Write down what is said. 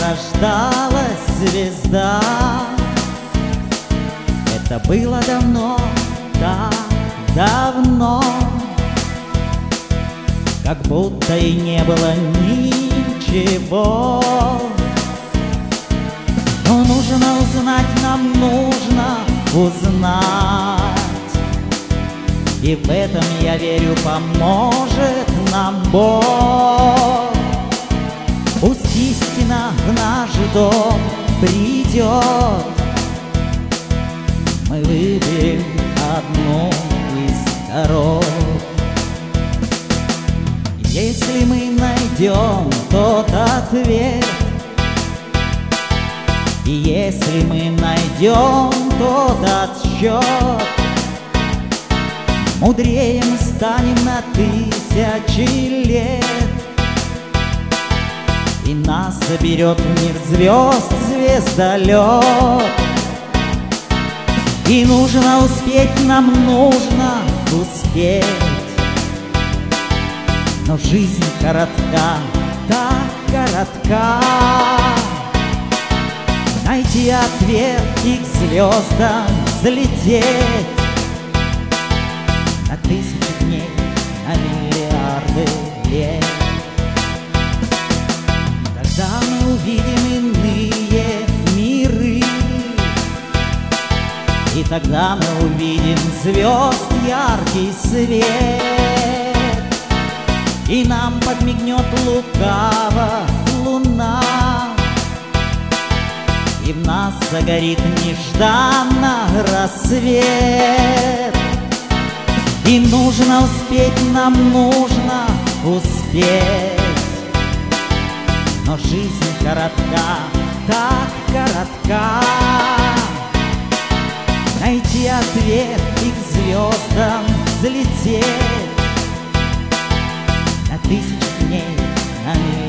рождалась звезда. Это было давно, так давно, как будто и не было ничего. Но нужно узнать, нам нужно узнать, и в этом, я верю, поможет нам Бог. Пусть истина в наш дом придет, мы выберем одну из дорог. Если мы найдем тот ответ, и если мы найдем тот отсчет, мудрее мы станем на тысячи лет, и нас заберет в мир звезд звездолет. И нужно успеть, нам нужно успеть, но жизнь коротка, так коротка. Найти ответ и к звездам взлететь на тысячи дней, на миллиарды лет. Тогда мы увидим иные миры, и тогда мы увидим звезд яркий свет, и нам подмигнет лукаво луна, и в нас загорит нежданно рассвет. И нужно успеть, нам нужно успеть, но жизнь коротка, так коротка. Найти ответ и к звездам взлететь на тысячи дней, на миллиарды